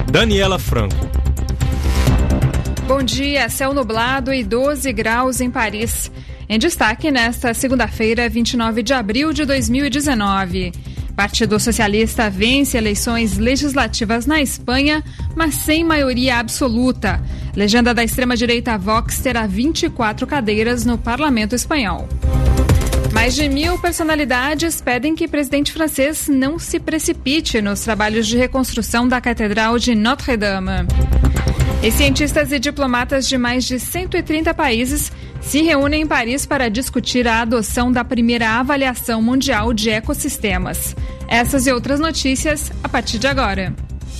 Daniela Franco. Bom dia, céu nublado e 12 graus em Paris. Em destaque nesta segunda-feira, 29 de abril de 2019. Partido Socialista vence eleições legislativas na Espanha, mas sem maioria absoluta. Legenda da extrema-direita Vox terá 24 cadeiras no parlamento espanhol. Mais de 1.000 personalidades pedem que o presidente francês não se precipite nos trabalhos de reconstrução da Catedral de Notre-Dame. E cientistas e diplomatas de mais de 130 países se reúnem em Paris para discutir a adoção da primeira avaliação mundial de ecossistemas. Essas e outras notícias a partir de agora.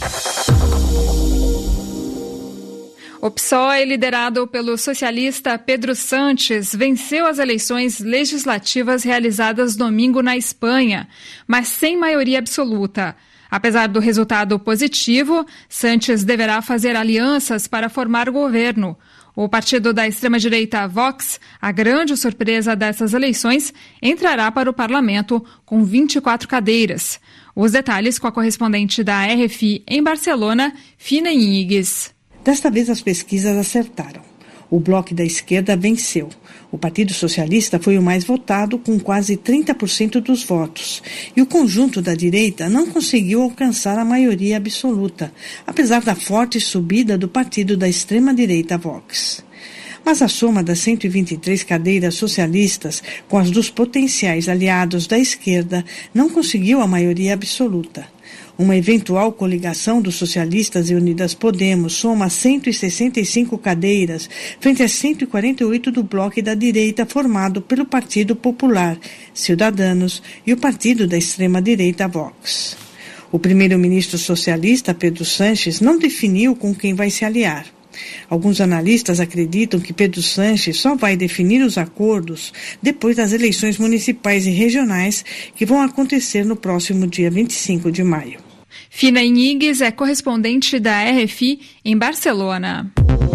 O PSOE, liderado pelo socialista Pedro Sánchez, venceu as eleições legislativas realizadas domingo na Espanha, mas sem maioria absoluta. Apesar do resultado positivo, Sánchez deverá fazer alianças para formar governo. O partido da extrema-direita Vox, a grande surpresa dessas eleições, entrará para o parlamento com 24 cadeiras. Os detalhes com a correspondente da RFI em Barcelona, Fina Íñiguez. Desta vez as pesquisas acertaram. O bloco da esquerda venceu. O Partido Socialista foi o mais votado, com quase 30% dos votos. E o conjunto da direita não conseguiu alcançar a maioria absoluta, apesar da forte subida do partido da extrema-direita Vox. Mas a soma das 123 cadeiras socialistas com as dos potenciais aliados da esquerda não conseguiu a maioria absoluta. Uma eventual coligação dos socialistas e Unidas Podemos soma 165 cadeiras frente às 148 do bloco da direita formado pelo Partido Popular, Ciudadanos e o partido da extrema-direita Vox. O primeiro-ministro socialista, Pedro Sánchez, não definiu com quem vai se aliar. Alguns analistas acreditam que Pedro Sánchez só vai definir os acordos depois das eleições municipais e regionais que vão acontecer no próximo dia 25 de maio. Fina Íñiguez é correspondente da RFI em Barcelona.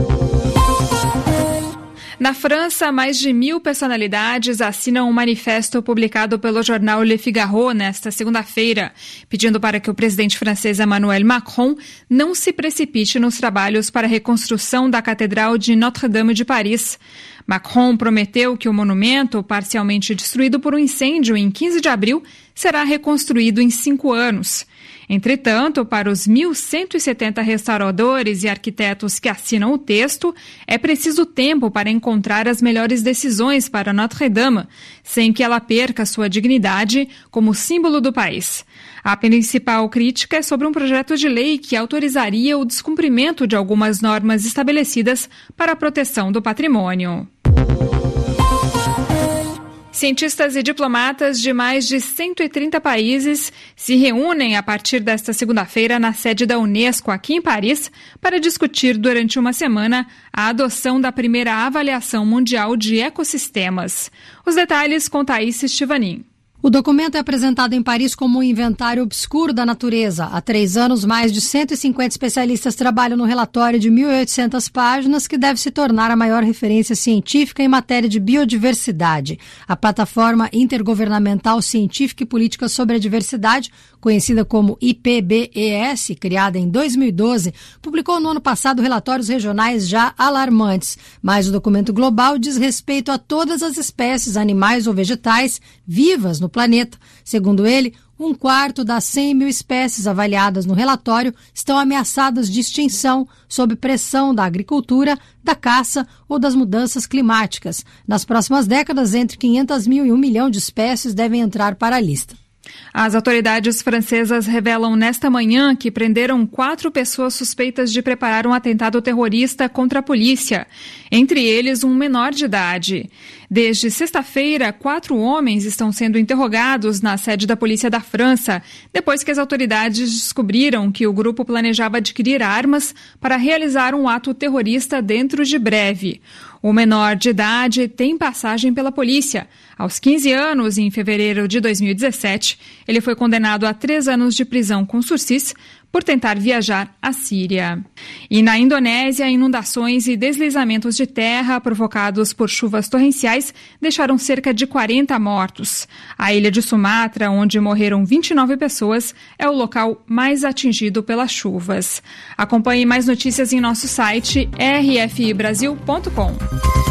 Na França, mais de 1.000 personalidades assinam um manifesto publicado pelo jornal Le Figaro nesta segunda-feira, pedindo para que o presidente francês Emmanuel Macron não se precipite nos trabalhos para a reconstrução da Catedral de Notre-Dame de Paris. Macron prometeu que o monumento, parcialmente destruído por um incêndio em 15 de abril, será reconstruído em 5 anos. Entretanto, para os 1.170 restauradores e arquitetos que assinam o texto, é preciso tempo para encontrar as melhores decisões para Notre-Dame, sem que ela perca sua dignidade como símbolo do país. A principal crítica é sobre um projeto de lei que autorizaria o descumprimento de algumas normas estabelecidas para a proteção do patrimônio. Cientistas e diplomatas de mais de 130 países se reúnem a partir desta segunda-feira na sede da Unesco, aqui em Paris, para discutir durante uma semana a adoção da primeira avaliação mundial de ecossistemas. Os detalhes com Thaís Estivanin. O documento é apresentado em Paris como um inventário obscuro da natureza. Há 3 anos, mais de 150 especialistas trabalham no relatório de 1.800 páginas que deve se tornar a maior referência científica em matéria de biodiversidade. A Plataforma Intergovernamental Científica e Política sobre a Diversidade, conhecida como IPBES, criada em 2012, publicou no ano passado relatórios regionais já alarmantes. Mas o documento global diz respeito a todas as espécies, animais ou vegetais, vivas no planeta. Segundo ele, 1/4 das 100.000 espécies avaliadas no relatório estão ameaçadas de extinção sob pressão da agricultura, da caça ou das mudanças climáticas. Nas próximas décadas, entre 500.000 e 1 milhão de espécies devem entrar para a lista. As autoridades francesas revelam nesta manhã que prenderam 4 pessoas suspeitas de preparar um atentado terrorista contra a polícia, entre eles um menor de idade. Desde sexta-feira, 4 homens estão sendo interrogados na sede da Polícia da França, depois que as autoridades descobriram que o grupo planejava adquirir armas para realizar um ato terrorista dentro de breve. O menor de idade tem passagem pela polícia. Aos 15 anos, em fevereiro de 2017, ele foi condenado a 3 anos de prisão com sursis por tentar viajar à Síria. E na Indonésia, inundações e deslizamentos de terra provocados por chuvas torrenciais deixaram cerca de 40 mortos. A ilha de Sumatra, onde morreram 29 pessoas, é o local mais atingido pelas chuvas. Acompanhe mais notícias em nosso site rfibrasil.com.